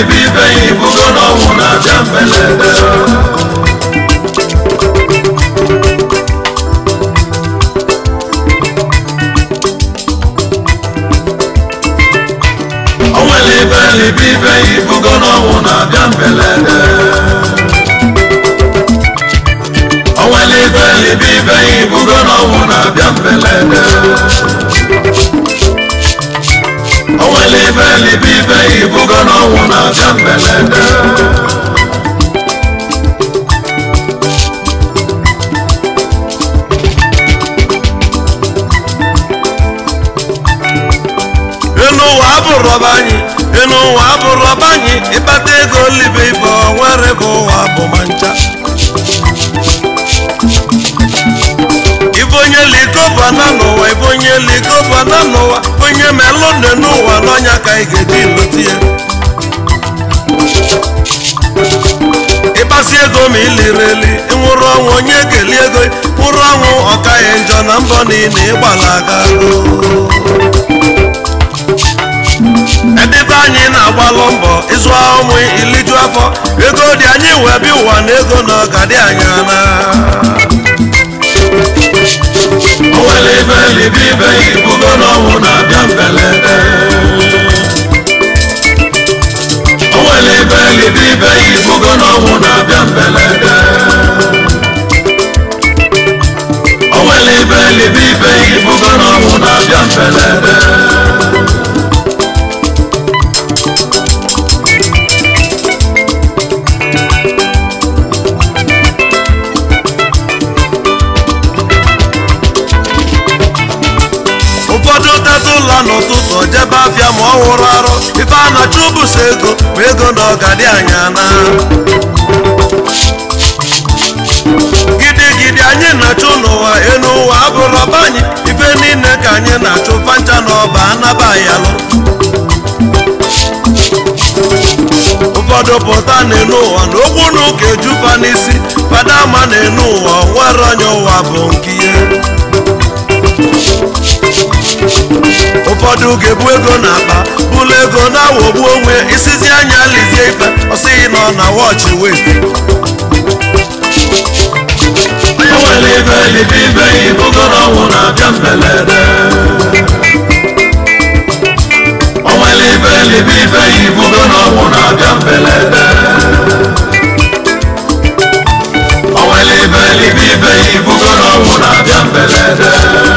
onwere bibe ibugo n'ọnwụ na-abịa mbelede onwere bibe ibugo n'ọnwụ na-abịa mbelede onwere bibe ibugo n'ọnwụ na-abịa mbelede onwere bibe ibugo n'ọnwụ na-abịa mbelede n'ụwa abụrụ ọba anyị n'ụwa abụrụ ọba anyị ịkpata ego libe ibe onwere bụ ụwa bụ ma ncha ibe onye likoba na n'ụwa ibe onye likoba na n'ụwa onye melụ nne n'ụwa n'ọnya ka ị ga-eji lụti ya ịkpasi ego ma iliri eli nwụrụ ọnwụ onye ga-eli ego nwụrụ ọnwụ ọkaghị njọ na mbọ niile ịgbalaga edebe anyị na-agbalụ mbọ ịzụ ụmụ iliju afọ ego dị anyị wee bịa ụwa na ego na ọgadị anyị ana onwere bibe ibugo n'ọnwụ na-abịa mbelede onwere bibe ibugo n'ọnwụ na-abịa mbelede onwere bibe ibugo n'ọnwụ na-abịa mbelede n'ụtụtụ jebe afịa ma ọ hụrụ arụ ife a na-achụ ụbụsọ ego ma ego na ọgadị anya na gidigidi anyị na-achụ n'ụwa enu ụwa abụrụ ọba anyị ife niile ka anyị na-achụ fancha n'ọba anaba yalụ ụfọdụ pụta n'enu ụwa na okwu na ụka ejufa n'isi fada ama n'enu ụwa nwere onye ụwa bụ nke ihe ụfọdụ ga-ebu ego n'akpa bụlụ ego na-awọgbu onwe isizi anya lizie ife ọsịghị nọ na wọchị wet onwere bibe ibugo n'ọnwụ na-abịa mbelede onwere bibe ibugo n'ọnwụ na-abịa mbelede onwere bibe ibugo n'ọnwụ na-abịa mbelede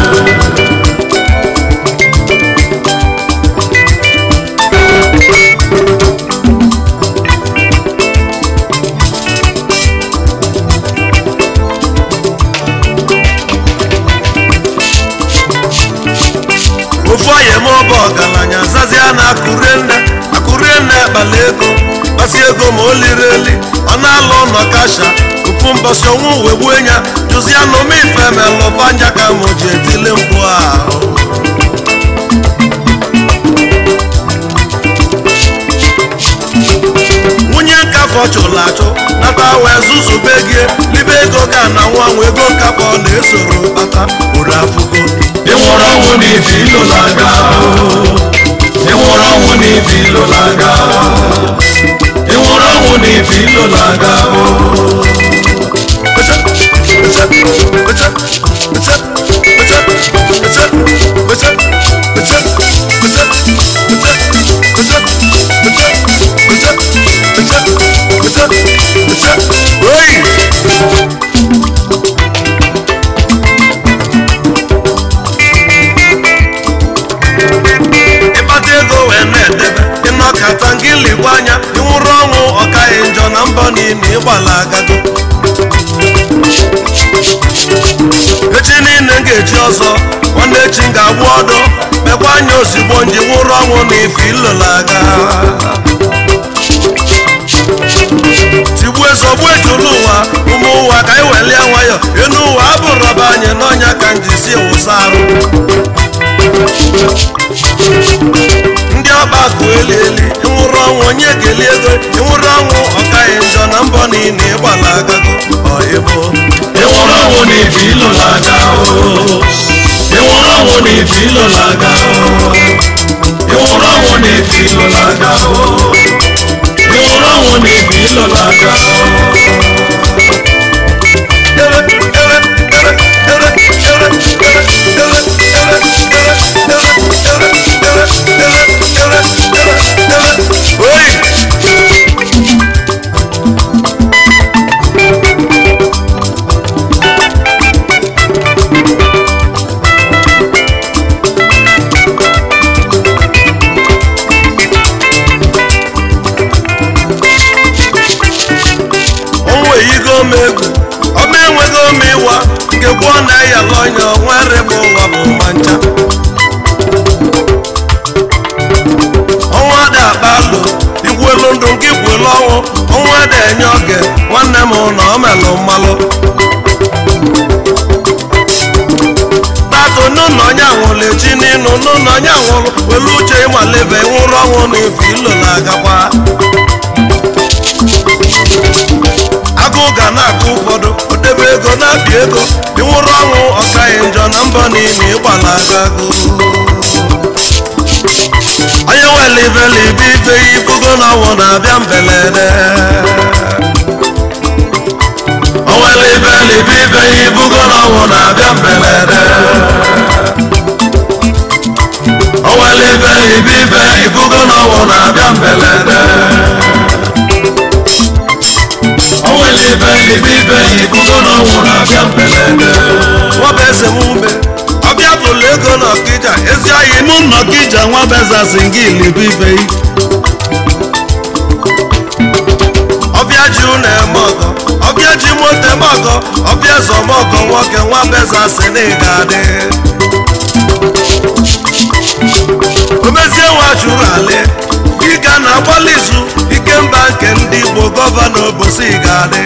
ofu onye ma ọ bụ ọgaranya zazia na akụrie nne akpala ego kpasi ego ma o liri eli ọ na-alụ ụlọ kasha ofu mbọsị ọnwụ wee gbuo ya jụzia na ome ife melụ banja ka mụ ji etili mkpu ahụ nwunye nkafọ chụrụ achụ nata wee zuzube gị libe ego ga na nwa ego nkafọ na-esoro kpata uru afụgo ịnwụrụ ọnwụ n'ife ilụlaga ịnwụrụ ọnwụ n'ife ilụlaga ịnwụrụ ọnwụ n'ife ilụlaga ịkpata ego wee na-edebe ịnọkata ngili gwa anya ịnwụrụ ọnwụ ọkaghị njọ na mbọ niile ịgbala agago echi niile m ga-eji ọzọ nwanne echi m ga-agwụ ọdụ mekwa anya ozigbo nji nwụrụ ọnwụ na ife ilolaga tigbuo ezogbu ejulu ụwa ụmụ ụwa ka anyị welie nwayọ enu ụwa abụrụ ọba anyị n'ọnya ka njisi wụsa arụ ndị ọba kụ eli ịnwụrụ ọnwụ onye ga-eli ego ịnwụrụ ọnwụ ọkaghị njọ na mbọ niile ịgbala agago ọịbụ ịnwụrụ ọnwụ na ife ilolaga ịnwụrụ ọnwụ na ife ilolaga ịnwụrụ ọnwụ na ife ilolaga ilolaga na ya lonyo nwere bụ ụwa bụ mancha ọnwa dị akpalụ igwelu ndụ nke igwelu ọnwụ ọnwa dị enye oge nwanne m na ọ melụ mmalụ tato n'ụlọ onye anwụrụ echi n'ịnụ n'ụlọ onye anwụrụ welu uche ịmalebe nwụrụ ọnwụ na efu ilo na-agakwa agụ ga na-akụ ụfọdụ odebe ego na-abịa ego ịnwụrụ ọnwụ ọkaghị njọ na mbọ niile ịgbala agagụ onye nwere ibelibe ibe ibugo na ọnwụ na-abịa mbelede onwere ibelibe ibe ibugo na ọnwụ na-abịa mbelede onwere ibelibe ibe ibugo na ọnwụ na-abịa mbelede nwabeze mube ọbịa bụlụ ego n'Ọkịja ezi ahị mụ n'Ọkịja nwabeze singili bibe ọbịa ji ụlọ eme ọgọ ọbịa ji moto eme ọgọ ọbịa zọmọgọ nwoke nwabeze sinigadị omezie nwa chụrụ alị ịga na agbalị izu ikemba nke ndị Igbo gọvanọ obosi ga-adị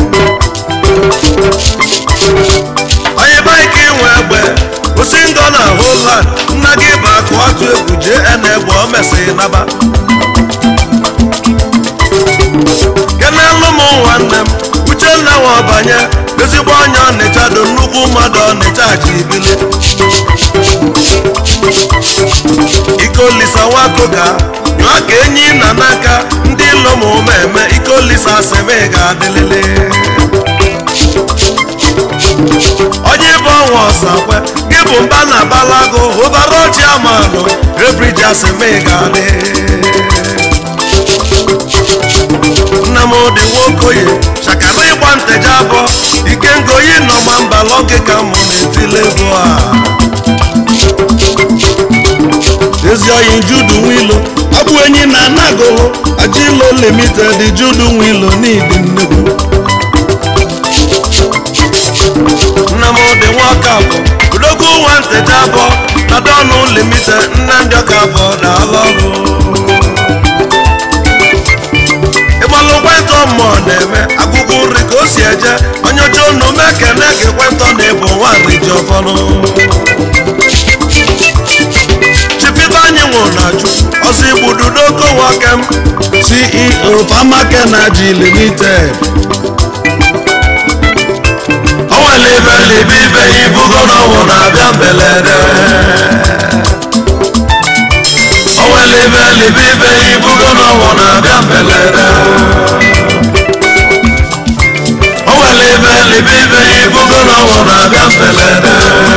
onye baike inwe egbe osi ndọ na Holland nna gị bụ akụ atụ egwu jee enegbe o mesịrị naba kenelu m nwanne m Uchenna Nwabanye ezigbo onye Ọnịcha dị nnukwu mmadụ Ọnịcha ji ibili Ikolisa Nwakoga nyụọ ka enyi na n'aka ndị ilo ma eme Ikolisa seme ga-adịlele onye bụ ọnwa ọsakwe gị bụ mba na balago ụbara ọchị amanụ ebriji aseme ga-adị Nnamdị Nwokoye chakara ịgba nteja abụọ Ikengoyi nọgba mbala oge ka mụ na-etile bụ a ezi oyi Judu Nwilo ọ bụ enyi na Anagolo Ajilo Limited Judu Nwilo n'idi nnukwu Nnamdị Nwakafọ odogwu nwa nteja abụọ na Donu Limited Nnamdị Ọkafọ daalọrụ ịgbalụ kwentọ mmụọ na-eme agụgụ nri ka o si eje onye oche unu mekene ka ekwentọ na-ebu nwaanyị ji ọfọnụ anyị nwụrụ na Chukwu ọsọ igbudu n'oko nwoke m CEO Famake Naji Limited onwere ibelibe ibe ibugo na ọnwụ na-abịa mbelede onwere ibelibe ibe ibugo na ọnwụ na-abịa mbelede onwere ibelibe ibe ibugo na ọnwụ na-abịa mbelede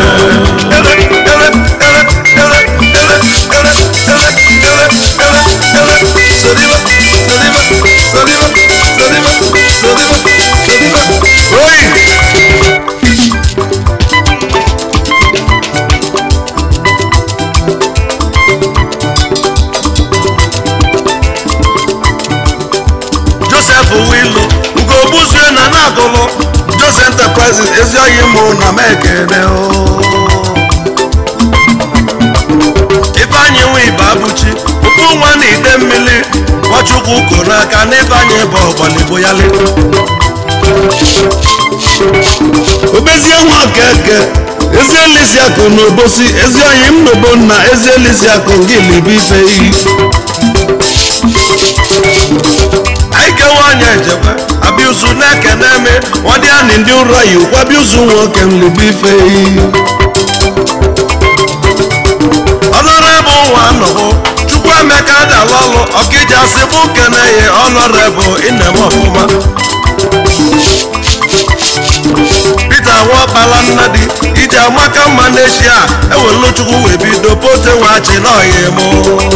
Joseph Wilu Ugobuzue na Anagolo Joseph Enterprises ezi oyi mụ na mekene Ifeanyi nwe ibe abụchi ụkwụ nwa na ide mmiri Nwachukwu ko n'aka n'Ifeanyi bụ ọgbaligbo ya le obezie nwa keke ezi Elisiakụ na Obosi ezi oyi m n'obo nna ezi Elisiakụ gị libe ife iyi anyị kewa onye ejekwe abịuzu na-ekene eme nwadị anị ndị ụra yi ụkwa abịuzu nwoke m libe ife iyi ọnọrọ ebe ụwa anọbụ Emeka dalọlụ ọkịja si bụ keneye honorable inem ọfụma Peter Nwakpala Nnadi ije amaka mma n'eshia ewelu Chukwu wee bido pote nwachi n'ọhịa mụ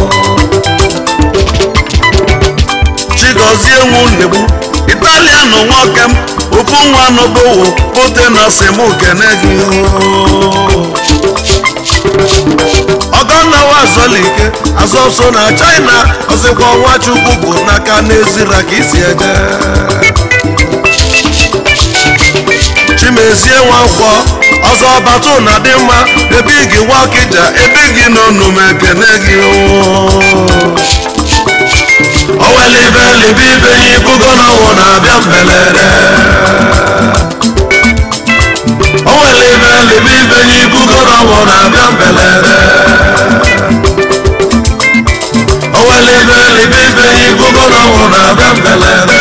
Chigozie Nwunegbu Italian nwoke m ofu nwa n'obowo pote na semu kene gị Ọgọnna Wazolike azọso na China ọzọkwa Nwachukwu bụ n'aka n'ezira ka isi eje Chimezie Nwankwọ ọzọ batu na dị mma ebe gị Nwakija ebe gị n'onume kene gị Owelibe libibe ibugo na ọnwụ na-abịa mbelere Owelibe libibe ibugo na ọnwụ na-abịa mbelere Owelibe libibe ibugo na ọnwụ na-abịa mbelere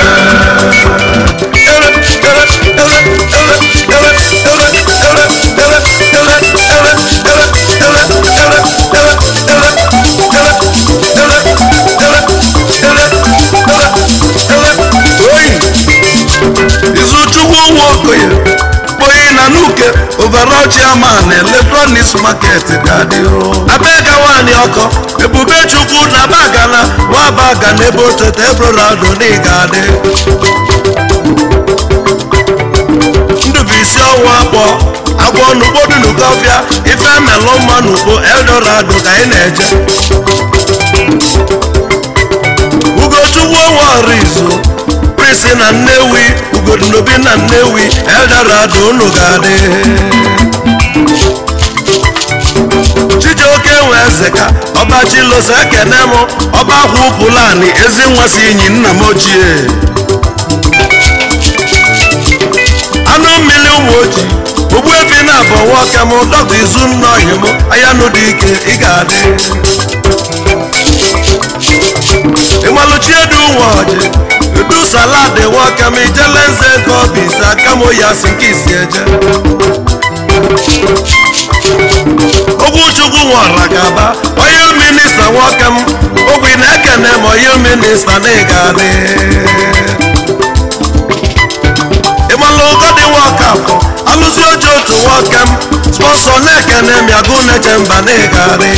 Izuchukwu Nwokoye Boyi na Nuke overall chairman electronics market gadio Abega wani ọkọ Ebube Chukwu na Bagana wa baga n'ebe otete Ebrorado n'igade Ndubisi ọnwa akpọ agwọ n'ugbo dị n'Ugofia ife melụ mma n'ugbo Eldorado ka ị na-eje Ugochukwu Nwarizo Prisi na Nnewi Ugodinobi na Nnewi Eldorado n'ugade Chijioke Nwezeka Ọbachi Losa Ekenemo Ọbahụ Pulani ezi nwasi inyi nna m ochie Anụ mmiri ụmụ ojii Ogbuefi na abọ nwoke m Dr. Izunna Ohim Ayanudike ị ga-adị Ịmalụchiedu Nwaoji Edu salad nwoke m ijele nze nke obisi akamo ya si nke isi eje Ogwuchukwu Nwarakaba onye minista nwoke m ogwi na-ekene m onye minista na ịgadị Ịmalụ ụgọdị nwoke afọ alụzi oji otu nwoke m sponsọ na-ekene m ya gụ na-eche mba na ịgadị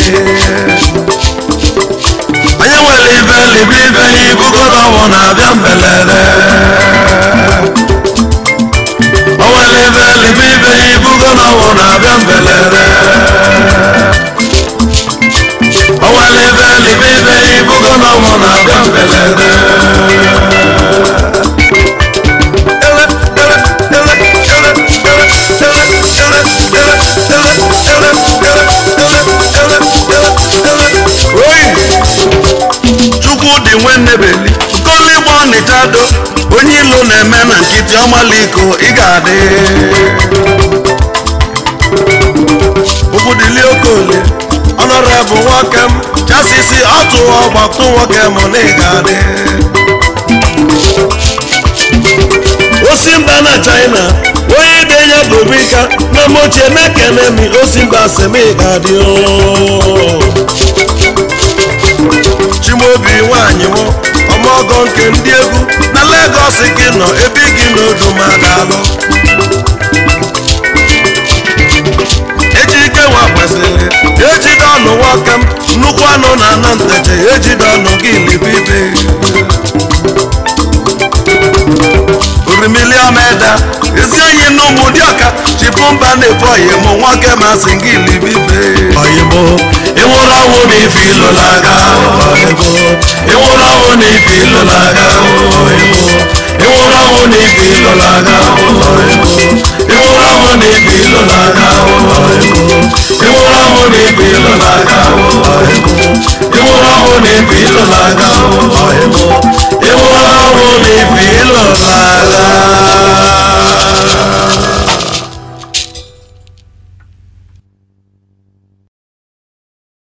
Onye nwere ibe libibe ibugo na ọnwụ na-abịa mbelere O nwere ibe libibe ibugo na ọnwụ na-abịa mbelere O nwere ibe libibe ibugo na ọnwụ na-abịa mbelere Chukwu dị Nwenebeli Koligbo Ọnịchado onye ilo na-eme na nkịtị ọmaliko ị ga-adị Okwudili Okoli Honorable nwoke m chasisi ọtụ ọgbakọ nwoke m na ị ga-adị Osimba na China onye denye Bobika na mochie na-ekene mi Osimba semi ga-adị Chimobi nwanyị m ọmọgọ nke ndị egwu na Lagos gị nọ ebe gị n'Odumadalụ Ejike nwa kwesịrị ejide ọnụ nwoke m nnukwu anụ na Anantete ejide ọnụ gị libibe Orimili Omeda ezi onye n'ụmụ dị ọka Chipumba na-efe oyimo nwoke masị gị libibe oyimo ịnwụrụ ọnwụ na ife ilụlaga oyimo ịnwụrụ ọnwụ na ife ilụlaga oyimo ịnwụrụ ọnwụ na ife ilụlaga oyimo ịnwụrụ ọnwụ na ife ilụlaga oyimo ịnwụrụ ọnwụ na ife ilụlaga oyimo ịnwụrụ ọnwụ na ife ilụlaga oyimo ịnwụrụ ọnwụ na ife ilụlaga